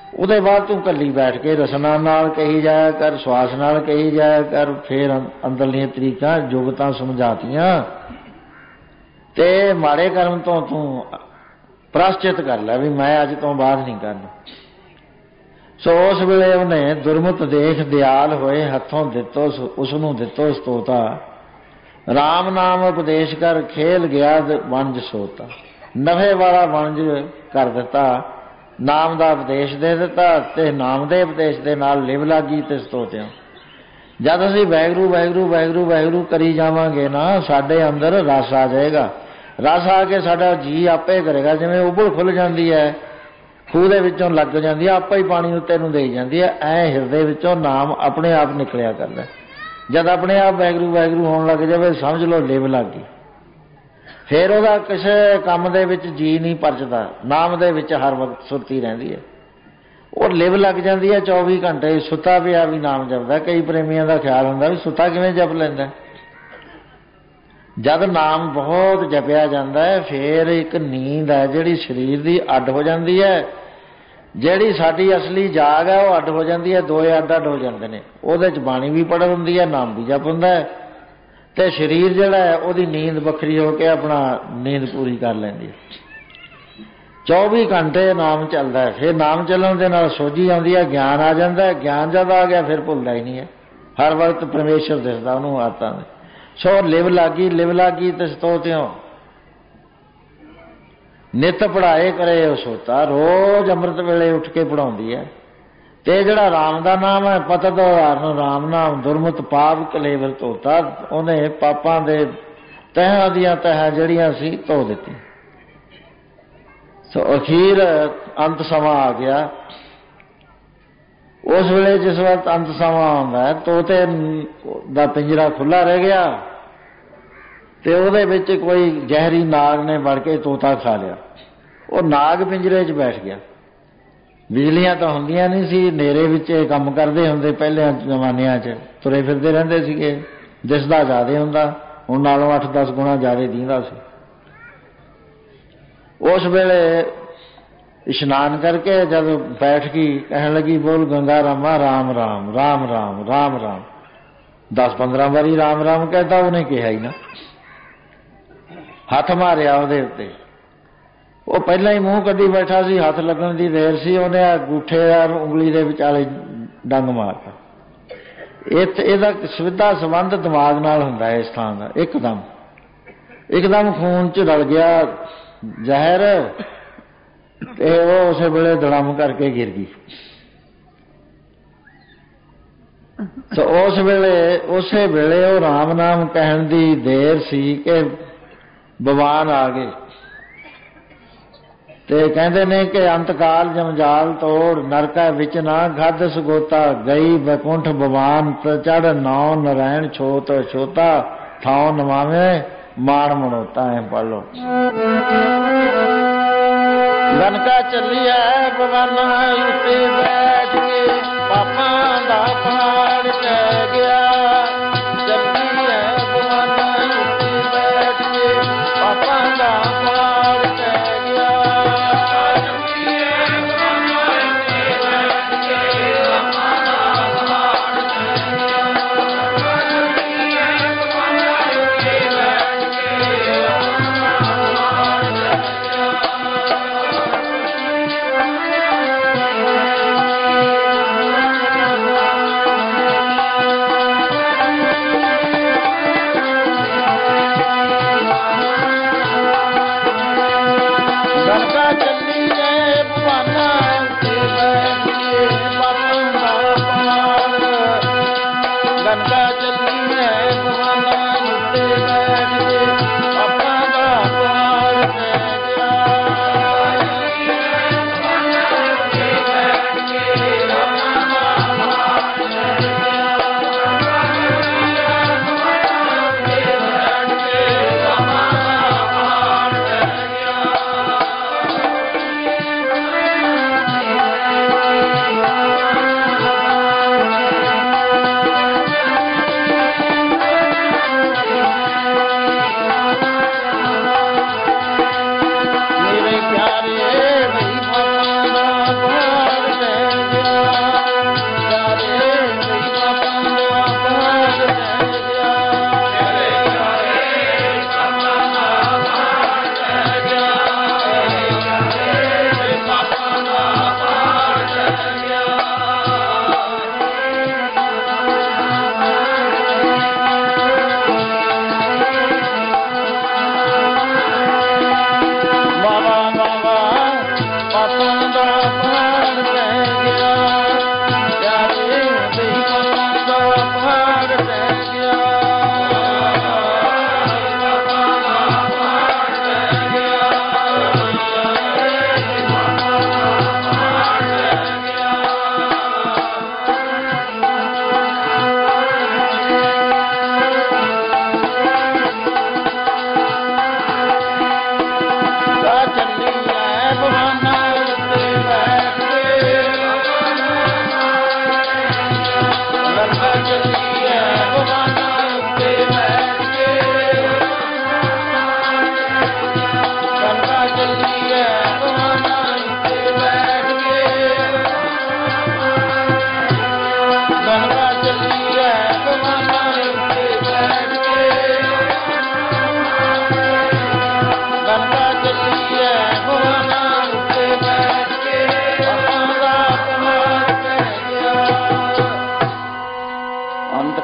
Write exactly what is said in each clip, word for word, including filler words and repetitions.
ਉਹਦੇ ਬਾਅਦ तू कली बैठ के रसना नाल कही जाया कर, श्वास नाल कही जाया कर। फिर अंदरलियां तरीकां जुगतां समझातियां ते माड़े कर्म तो तू प्राश्चित कर लै भी मैं अज तो बाद नहीं करना। सो उस वेले उन्हें दुरमत देख दयाल होए हथों दितो उसनूं दितो स्तोता। राम नाम उपदेश कर खेल गया वंज सोता। नफे वाला वंज कर दिता, नाम का उपदेश दे दिता ते नाम के उपदेश के नाल लिव लागी ते स्तोत्या। जब असीं वैगुरू वैगुरू वैगुरू वैगुरू करी जावांगे ना साडे अंदर रस आ जाएगा। रस आके साडा जी आपे करेगा, जिवें उबल खुल जाती है खूह दे विचों लग जाती है, आपे ही पानी उत्ते नूं दे जाती है। ऐ हिरदे विचों नाम अपने आप निकलिया करदा। जब अपने आप वैगुरू वैगुरू होण लग जाए समझ लो लिव लग गई। फिर वह किसी काम दे विच जी नहीं परचदा, नाम दे विच हर वक्त सुरती रहिंदी है। और लिव लग जाती है चौबी घंटे सुता पिया भी नाम जपदा। कई प्रेमियों का ख्याल हुंदा भी सुता किवें जप लैंदा। जब नाम बहुत जपिया जाता है फिर एक नींद है जिहड़ी शरीर की अड हो जाती है, जिहड़ी साडी असली जाग है वह अड हो जाती है। दोए अड अड हो जाते हैं। उहदे च बाणी भी पढ़ हुंदी है, नाम भी जप हुंदा है ते शरीर जिहड़ा है उहदी नींद बखरी होकर अपना नींद पूरी कर लैंदी है। चौबी घंटे नाम चलता है। फिर नाम चलन दे नाल सोझी आउंदी है, ज्ञान आ जाता है। ज्ञान जब आ गया फिर भुलदा ही नहीं है, हर वक्त परमेश्वर दिसदा उहनूं आतां दे। सो लिव लागी लिव लागी ते स्तोत्यों नित पढ़ाए करे उह सोता। रोज अमृत वेले उठ के पढ़ाउंदी है। ते जिहड़ा राम दा नाम है पतत उदाहरण राम नाम दुरमत पाप कलेवर धोता। उन्हें पापां दे तहां दियां तहां जिहड़ियां सी धो दित्ती। सो अखीर अंत समा आ गया। उस वेले जिस वक्त अंत समा आउंदा है तोते दा पिंजरा खुला रह गया ते उहदे विच कोई जहरी नाग ने वड़ के तोता खा लिया। वो नाग पिंजरे च बैठ गया। बिजलियां तो होंदियां नहीं सी, नेरे विच काम करदे हुंदे पहले जमानियां च तुरे फिरदे रहिंदे सीगे। दिसदा ज़्यादा हुंदा, हुण नालों अठ दस गुणा ज़्यादा दींदा सी। उस वेले इशनान करके जब बैठ गई कहने लगी बोल गंगा रामा राम राम राम राम राम राम। दस पंद्रह बारी राम राम कहता, उन्हें कहा ही ना। हथ मारिया उहदे उत्ते। वो पहला ही मूँह कड्डी बैठा सी, हथ लगन की देर सी, उन्हें अंगूठे और उंगली के विचाले डंग मारता। इहदा सीधा संबंध दिमाग नाल हुंदा है। इस थां दा एकदम एकदम खून च रल गया जहर ते वो उस वेले धड़म करके गिर गई। तो उस वेले उस वेले वो राम नाम कहण दी देर सी कि भगवान आ गए। ते कहते ने कि अंतकाल जमजाल तोड़ नरका विच ना गद सगोता। गई वैकुंठ भवान प्रचढ़ नौ नारायण छोत छोता। थाओ नवावे मान मनोता है। पढ़ लो। लनका चली है भवाना उत्ते बैठ के पापा दा पहाड़ टह गया। चली है भवाना उत्ते बैठ के पापा दा पहाड़ टह गया।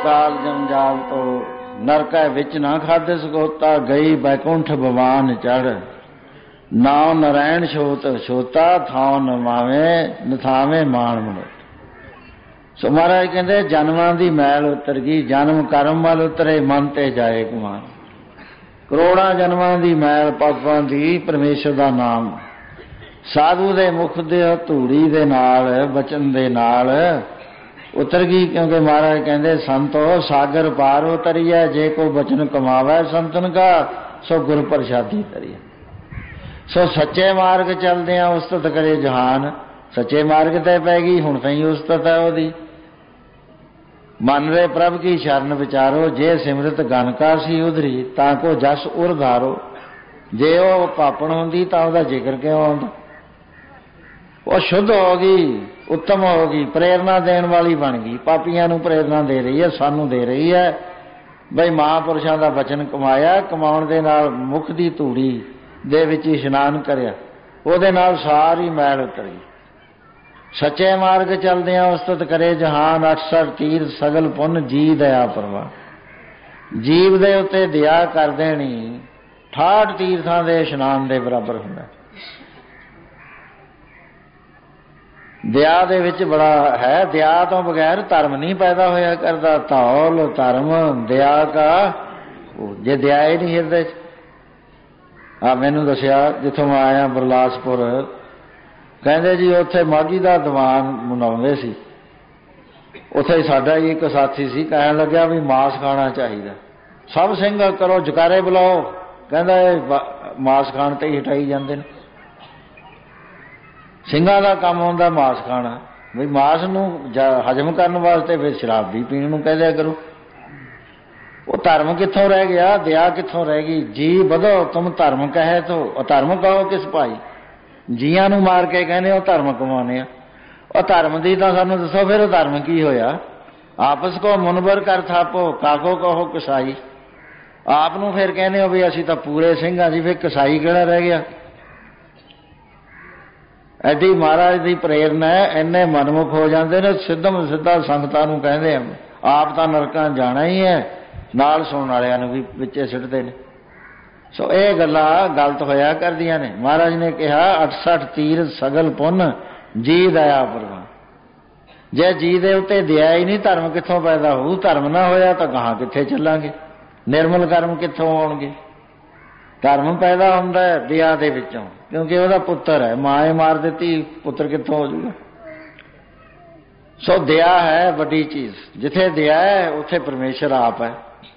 काल जंजाल तो नरक विच ना खादे सकोता, गई बैकुंठ भवान चढ़, नाव नारायण छोत छोता, थाव नमावे नथावे मान मनुत। सो महाराज कहते जन्मां दी मैल उतर गई, जन्म कर्म वाल उतरे, मन ते जाए गुमान। करोड़ां जन्मां दी मैल पापां दी परमेश्वर दा नाम साधु दे मुख दे धूड़ी दे नाल बचन दे नाल उतर गई। क्योंकि महाराज कहते संतो सागर पार उतरिया, जे को बचन कमावे संतन का, सो गुर प्रसादी तरिया। सो सच्चे मार्ग चलदे आ उस्तत करे जहान, सच्चे मार्ग ते पै गई हुण सही उस्तत है ओदी। मन रे प्रभ की शरण विचारो, जे सिमरत गण का सी उधरी, ताको जस उर धारो। जे वो पापण होंदी तां ओदा जिक्र क्यों आउंदा। वो शुद्ध हो गई, उत्तम हो गई, प्रेरणा देने वाली बन गई, पापियां नूं प्रेरणा दे रही है, सानू दे रही है। बई महापुरुषां दा वचन कमाया, कमाउण दे नाल मुख दी धूड़ी दे विच इशनान करिया, ओहदे नाल सारी मैल उतर गई। सच्चे मार्ग चलदियां उस्तत करे जहान, अठसठ तीर सगल पुन जी दया प्रवान। जीव दे उत्ते दया कर देनी अठाठ तीर्थां दे इशनान दे बराबर हुंदा। दया दे विच बड़ा है, दया तो बगैर धर्म नहीं पैदा होया करदा। धौल धर्म दया का, जे दया ही नहीं हिरदे। आ मैनूं दसिया जिथों मैं आया बरलासपुर, कहंदे जी उत्थे माघी दा दीवान मनाउंदे सी, उत्थे साडा ही एक साथी सी, कहण लग्या भी मांस खाना चाहिए। सब सिंह करो जकारे बुलाओ, कहंदा मांस खाण ते ही हटाई जांदे ने। ਸਿੰਘਾਂ ਦਾ ਕੰਮ ਹੁੰਦਾ ਮਾंस ਖਾਣਾ, ਵੀ ਮਾंस ਨੂੰ ਹਜਮ ਕਰਨ ਵਾਸਤੇ ਫਿਰ ਸ਼ਰਾਬ ਵੀ ਪੀਣ ਨੂੰ ਕਹਿ ਦਿਆ ਕਰੋ। ਉਹ ਧਰਮ ਕਿੱਥੋਂ ਰਹਿ ਗਿਆ, ਦਇਆ ਕਿੱਥੋਂ ਰਹਿ ਗਈ। ਜੀ ਵਧੋ ਤੁਮ ਧਰਮ ਕਹੇ ਤੋ ਅਧਰਮ ਕਹੋ ਕਿਸ ਭਾਈ। ਜੀਆਂ ਨੂੰ ਮਾਰ ਕੇ ਕਹਿੰਦੇ ਉਹ ਧਰਮ ਕਮਾਉਣੇ ਆ। ਉਹ ਧਰਮ ਦੀ ਤਾਂ ਸਾਨੂੰ ਦੱਸੋ ਫਿਰ ਉਹ ਧਰਮ ਕੀ ਹੋਇਆ। ਆਪਸ ਕੋ ਮੁਨਬਰ ਕਰ ਥਾਪੋ, ਕਾਕੋ ਕਹੋ ਕਸਾਈ। ਆਪ ਨੂੰ ਫਿਰ ਕਹਿੰਦੇ ਹੋ ਵੀ ਅਸੀਂ ਤਾਂ ਪੂਰੇ ਸਿੰਘ ਆ ਜੀ, ਫਿਰ ਕਸਾਈ ਕਿਹੜਾ ਰਹਿ ਗਿਆ। ਐਡੀ ਮਹਾਰਾਜ ਦੀ ਪ੍ਰੇਰਨਾ ਹੈ, ਇੰਨੇ ਮਨਮੁਖ ਹੋ ਜਾਂਦੇ ਨੇ, ਸਿੱਧਮ ਸਿੱਧਾ ਸੰਗਤਾਂ ਨੂੰ ਕਹਿੰਦੇ ਆ ਆਪ ਤਾਂ ਨਰਕਾਂ ਜਾਣਾ ਹੀ ਹੈ, ਨਾਲ ਸੁਣਨ ਵਾਲਿਆਂ ਨੂੰ ਵੀ ਵਿੱਚੇ ਸਿੱਟਦੇ ਨੇ। ਸੋ ਇਹ ਗੱਲਾਂ ਗਲਤ ਹੋਇਆ ਕਰਦੀਆਂ ਨੇ। ਮਹਾਰਾਜ ਨੇ ਕਿਹਾ ਅਠਸਠ ਤੀਰ ਸਗਲ ਪੁੰਨ ਜੀ ਦਇਆ ਪ੍ਰਵਾਨ। ਜੇ ਜੀ ਦੇ ਉੱਤੇ ਦਇਆ ਹੀ ਨਹੀਂ, ਧਰਮ ਕਿੱਥੋਂ ਪੈਦਾ ਹੋਊ। ਧਰਮ ਨਾ ਹੋਇਆ ਤਾਂ ਗਾਹਾਂ ਕਿੱਥੇ ਚੱਲਾਂਗੇ, ਨਿਰਮਲ ਕਰਮ ਕਿੱਥੋਂ ਆਉਣਗੇ। ਧਰਮ ਪੈਦਾ ਹੁੰਦਾ ਹੈ ਦਇਆ ਦੇ ਵਿੱਚੋਂ, ਕਿਉਂਕਿ ਉਹਦਾ ਪੁੱਤਰ ਹੈ, ਮਾਂ ਏ ਮਾਰ ਦਿੱਤੀ, ਪੁੱਤਰ ਕਿੱਥੋਂ ਹੋ ਜਾਊਗਾ। ਸੋ ਦਇਆ ਹੈ ਵੱਡੀ ਚੀਜ਼। ਜਿੱਥੇ ਦਇਆ ਹੈ ਉੱਥੇ ਪਰਮੇਸ਼ਰ ਆਪ ਹੈ।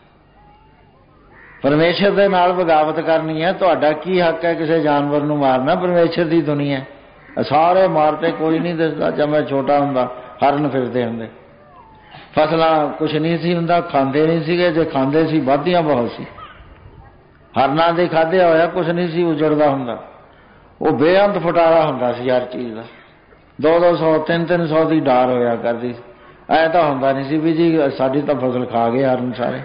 ਪਰਮੇਸ਼ਰ ਦੇ ਨਾਲ ਬਗਾਵਤ ਕਰਨੀ ਹੈ। ਤੁਹਾਡਾ ਕੀ ਹੱਕ ਹੈ ਕਿਸੇ ਜਾਨਵਰ ਨੂੰ ਮਾਰਨਾ। ਪਰਮੇਸ਼ਰ ਦੀ ਦੁਨੀਆ ਸਾਰੇ ਮਾਰਤੇ, ਕੋਈ ਨਹੀਂ ਦਿਸਦਾ। ਜਦ ਮੈਂ ਛੋਟਾ ਹੁੰਦਾ ਹਰਨ ਫਿਰਦੇ ਹੁੰਦੇ, ਫਸਲਾਂ ਕੁਛ ਨਹੀਂ ਸੀ ਹੁੰਦਾ, ਖਾਂਦੇ ਨਹੀਂ ਸੀਗੇ, ਜੇ ਖਾਂਦੇ ਸੀ ਵਾਧੀਆਂ ਬਹੁਤ ਸੀ। ਹਰਨਾਂ ਦੇ ਖਾਧਿਆ ਹੋਇਆ ਕੁਛ ਨਹੀਂ ਸੀ ਉਜੜਦਾ ਹੁੰਦਾ। ਉਹ ਬੇਅੰਤ ਫਟਾਰਾ ਹੁੰਦਾ ਸੀ ਹਰ ਚੀਜ਼ ਦਾ। ਦੋ ਦੋ ਸੌ ਤਿੰਨ ਤਿੰਨ ਸੌ ਦੀ ਡਾਰ ਹੋਇਆ ਕਰਦੀ। ਐ ਤਾਂ ਹੁੰਦਾ ਨਹੀਂ ਸੀ ਵੀ ਜੀ ਸਾਡੀ ਤਾਂ ਫਸਲ ਖਾ ਗਏ ਹਰਨ ਸਾਰੇ।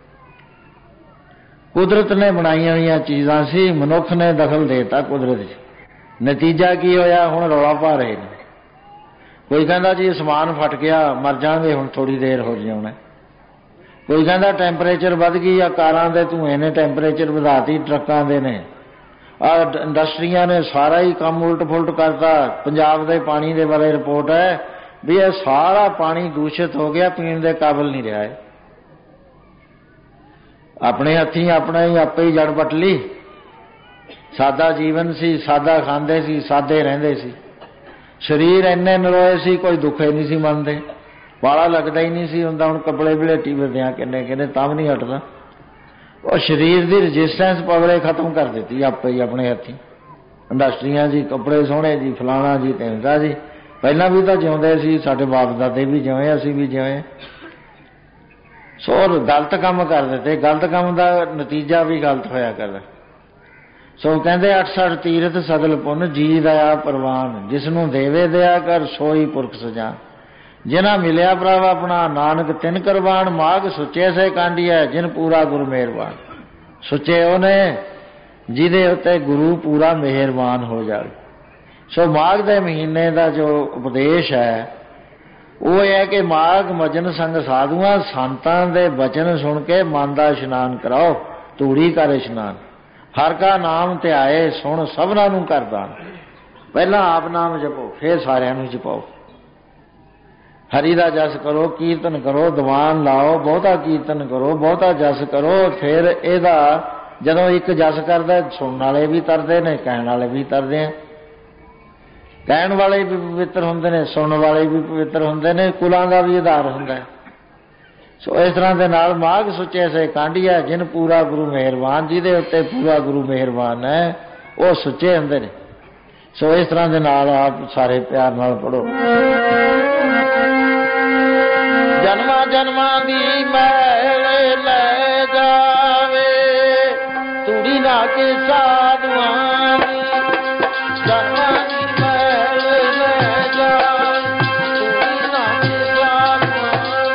ਕੁਦਰਤ ਨੇ ਬਣਾਈਆਂ ਹੋਈਆਂ ਚੀਜ਼ਾਂ ਸੀ, ਮਨੁੱਖ ਨੇ ਦਖਲ ਦੇ ਦਿੱਤਾ ਕੁਦਰਤ 'ਚ। ਨਤੀਜਾ ਕੀ ਹੋਇਆ, ਹੁਣ ਰੌਲਾ ਪਾ ਰਹੇ ਨੇ। ਕੋਈ ਕਹਿੰਦਾ ਜੀ ਅਸਮਾਨ ਫਟ ਗਿਆ, ਮਰ ਜਾਵਾਂਗੇ ਹੁਣ ਥੋੜ੍ਹੀ ਦੇਰ ਹੋ ਜਾਣਾ। ਕੋਈ ਕਹਿੰਦਾ ਟੈਂਪਰੇਚਰ ਵੱਧ ਗਈ ਆ, ਕਾਰਾਂ ਦੇ ਧੂਏ ਨੇ ਟੈਂਪਰੇਚਰ ਵਧਾਤੀ, ਟਰੱਕਾਂ ਦੇ ਨੇ, ਆ ਇੰਡਸਟਰੀਆਂ ਨੇ ਸਾਰਾ ਹੀ ਕੰਮ ਉਲਟ ਫੁਲਟ ਕਰਤਾ। ਪੰਜਾਬ ਦੇ ਪਾਣੀ ਦੇ ਬਾਰੇ ਰਿਪੋਰਟ ਹੈ ਵੀ ਇਹ ਸਾਰਾ ਪਾਣੀ ਦੂਸ਼ਿਤ ਹੋ ਗਿਆ, ਪੀਣ ਦੇ ਕਾਬਲ ਨਹੀਂ ਰਿਹਾ ਹੈ। ਆਪਣੇ ਹੱਥੀਂ ਆਪਣਾ ਹੀ ਆਪੇ ਹੀ ਜੜ ਪੱਟ ਲਈ। ਸਾਦਾ ਜੀਵਨ ਸੀ, ਸਾਦਾ ਖਾਂਦੇ ਸੀ, ਸਾਦੇ ਰਹਿੰਦੇ ਸੀ। ਸਰੀਰ ਇੰਨੇ ਨਰੋਏ ਸੀ, ਕੋਈ ਦੁੱਖ ਹੀ ਨਹੀਂ ਸੀ ਮੰਨਦੇ, ਵਾਲਾ ਲੱਗਦਾ ਹੀ ਨਹੀਂ ਸੀ ਹੁੰਦਾ। ਹੁਣ ਕੱਪੜੇ ਵਲੇਟੀ ਫਿਰਦੇ ਆ ਕਿੰਨੇ ਕਿੰਨੇ, ਤਾਂ ਵੀ ਨਹੀਂ ਹਟਦਾ। ਉਹ ਸਰੀਰ ਦੀ ਰਜਿਸਟੈਂਸ ਪਾਵਰ ਖਤਮ ਕਰ ਦਿੱਤੀ ਆਪੇ ਹੀ ਆਪਣੇ ਹੱਥੀਂ। ਇੰਡਸਟਰੀਆਂ ਜੀ, ਕੱਪੜੇ ਸੋਹਣੇ ਜੀ, ਫਲਾਣਾ ਜੀ, ਢਿਮਕਾ ਜੀ। ਪਹਿਲਾਂ ਵੀ ਤਾਂ ਜਿਉਂਦੇ ਸੀ, ਸਾਡੇ ਬਾਪ ਦਾਦੇ ਵੀ ਜਿਵੇਂ, ਅਸੀਂ ਵੀ ਜਿਵੇਂ। ਸੋ ਗਲਤ ਕੰਮ ਕਰ ਦਿੱਤੇ। ਗਲਤ ਕੰਮ ਦਾ ਨਤੀਜਾ ਵੀ ਗਲਤ ਹੋਇਆ ਕਰਦਾ। ਸੋ ਕਹਿੰਦੇ ਅਠਸਠ ਤੀਰਥ ਸਗਲ ਪੁੰਨ ਜੀ ਦਇਆ ਪ੍ਰਵਾਨ। ਜਿਸ ਨੂੰ ਦੇਵੇ ਦਇਆ ਕਰ ਸੋਈ ਪੁਰਖ ਸਜਾਨ। ਜਿਨਾ ਮਿਲਿਆ ਪ੍ਰਭ ਆਪਣਾ ਨਾਨਕ ਤਿਨ ਕਰਵਾਨ। ਮਾਘ ਸੁੱਚੇ ਸੇ ਕਾਂਡੀਐ ਜਿਨ ਪੂਰਾ ਗੁਰ ਮਿਹਰਬਾਨ। ਸੁੱਚੇ ਉਹਨੇ ਜਿਹਦੇ ਉੱਤੇ ਗੁਰੂ ਪੂਰਾ ਮਿਹਰਬਾਨ ਹੋ ਜਾਵੇ। ਸੋ ਮਾਘ ਦੇ ਮਹੀਨੇ ਦਾ ਜੋ ਉਪਦੇਸ਼ ਹੈ ਉਹ ਹੈ ਕਿ ਮਾਘ ਮਜਨ ਸੰਗ ਸਾਧੂਆਂ, ਸੰਤਾਂ ਦੇ ਬਚਨ ਸੁਣ ਕੇ ਮਨ ਦਾ ਇਸ਼ਨਾਨ ਕਰਾਓ, ਧੂੜੀ ਕਰ ਇਸ਼ਨਾਨ। ਹਰ ਕਾ ਨਾਮ ਧਿਆਏ ਸੁਣ ਸਭਨਾਂ ਨੂੰ ਕਰਦਾਨ। ਪਹਿਲਾਂ ਆਪ ਨਾਮ ਜਪੋ, ਫਿਰ ਸਾਰਿਆਂ ਨੂੰ ਜਪਾਓ। ਹਰੀ ਦਾ ਜਸ ਕਰੋ, ਕੀਰਤਨ ਕਰੋ, ਦੀਵਾਨ ਲਾਓ, ਬਹੁਤਾ ਕੀਰਤਨ ਕਰੋ, ਬਹੁਤਾ ਜਸ ਕਰੋ। ਫਿਰ ਇਹਦਾ ਜਦੋਂ ਇੱਕ ਜਸ ਕਰਦਾ, ਸੁਣਨ ਵਾਲੇ ਵੀ ਤਰਦੇ ਨੇ, ਕਹਿਣ ਵਾਲੇ ਵੀ ਤਰਦੇ ਆ। ਕਹਿਣ ਵਾਲੇ ਵੀ ਪਵਿੱਤਰ ਹੁੰਦੇ ਨੇ, ਸੁਣਨ ਵਾਲੇ ਵੀ ਪਵਿੱਤਰ ਹੁੰਦੇ ਨੇ, ਕੁਲਾਂ ਦਾ ਵੀ ਆਧਾਰ ਹੁੰਦਾ। ਸੋ ਇਸ ਤਰ੍ਹਾਂ ਦੇ ਨਾਲ ਮਾਘ ਸੁੱਚੇ ਸੇ ਕਾਂਢੀਆ, ਜਿਨ ਪੂਰਾ ਗੁਰੂ ਮਿਹਰਬਾਨ, ਜਿਹਦੇ ਉੱਤੇ ਪੂਰਾ ਗੁਰੂ ਮਿਹਰਬਾਨ ਹੈ, ਉਹ ਸੁੱਚੇ ਹੁੰਦੇ ਨੇ। ਸੋ ਇਸ ਤਰ੍ਹਾਂ ਦੇ ਨਾਲ ਆਪ ਸਾਰੇ ਪਿਆਰ ਨਾਲ ਪੜੋ। ਜਨਮਾਂ ਜਨਮਾਂ ਦੀ ਮੈਲ ਲੈ ਜਾਵੇ, ਤੂੜੀ ਨਾ ਕੇ ਸਾਧੂਆਂ ਦੀ। ਜਨਮਾਂ ਦੀ ਮੈਲ ਲੈ ਜਾਵੇ, ਤੂੜੀ ਨਾ ਕੇ ਸਾਧੂਆਂ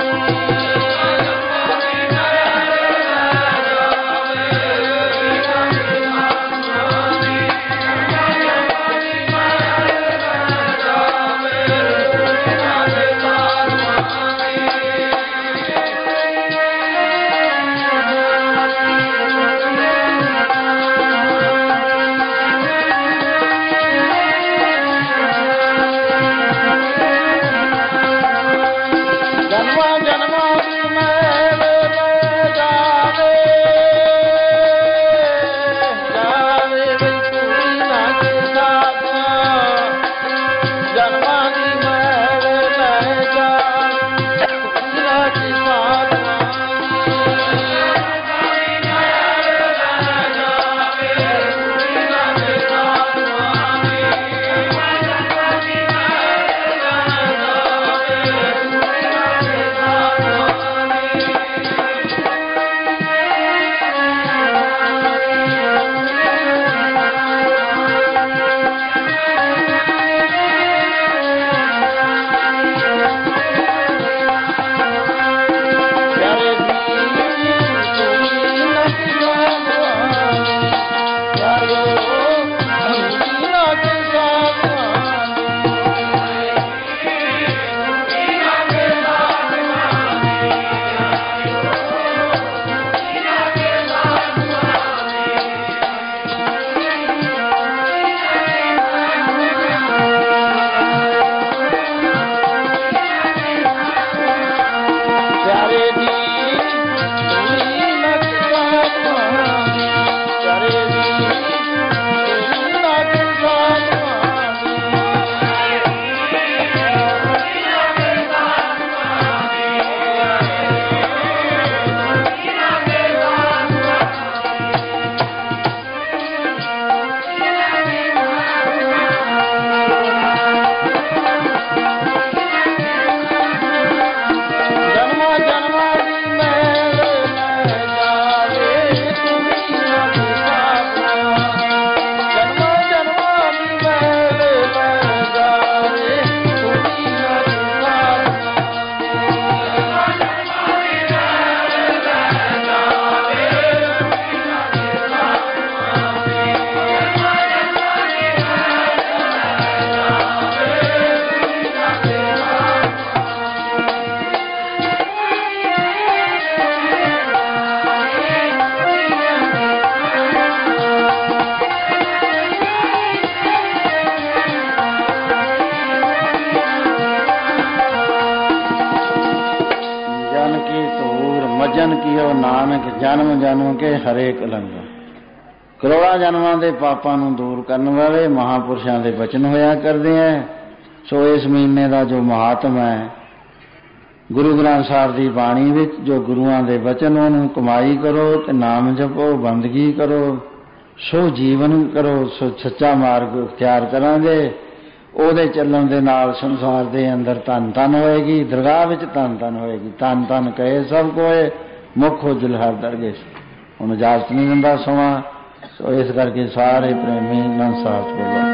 ਭਜਨ ਕੀਓ ਨਾਨਕ ਜਨਮ ਜਨਮ ਕੇ ਹਰੇ ਕਲੰਗ। ਕਰੋੜਾਂ ਜਨਮਾਂ ਦੇ ਪਾਪਾਂ ਨੂੰ ਦੂਰ ਕਰਨ ਵਾਲੇ ਮਹਾਂਪੁਰਸ਼ਾਂ ਦੇ ਬਚਨ ਹੋਇਆ ਕਰਦੇ ਐ। ਸੋ ਇਸ ਮਹੀਨੇ ਦਾ ਜੋ ਮਹਾਤਮ ਹੈ, ਗੁਰੂ ਗ੍ਰੰਥ ਸਾਹਿਬ ਦੀ ਬਾਣੀ ਵਿੱਚ ਜੋ ਗੁਰੂਆਂ ਦੇ ਬਚਨ, ਉਹਨੂੰ ਕਮਾਈ ਕਰੋ ਤੇ ਨਾਮ ਜਪੋ, ਬੰਦਗੀ ਕਰੋ, ਸੋ ਜੀਵਨ ਕਰੋ, ਸੋ ਸੱਚਾ ਮਾਰਗ ਇਖਤਿਆਰ ਕਰਾਂਗੇ। ਉਹਦੇ ਚੱਲਣ ਦੇ ਨਾਲ ਸੰਸਾਰ ਦੇ ਅੰਦਰ ਧਨ ਧਨ ਹੋਏਗੀ, ਦਰਗਾਹ ਵਿੱਚ ਧਨ ਧਨ ਹੋਏਗੀ। ਧਨ ਧਨ ਕਹੇ ਸਭ ਕੋਏ, ਮੁੱਖ ਉਜਲ ਹਰ ਦਰਗੇ। ਹੁਣ ਇਜਾਜ਼ਤ ਨਹੀਂ ਦਿੰਦਾ ਸਮਾਂ, ਸੋ ਇਸ ਕਰਕੇ ਸਾਰੇ ਪ੍ਰੇਮੀ ਆਨੰਦ ਸਾਹਿਬ ਬੋਲੋ।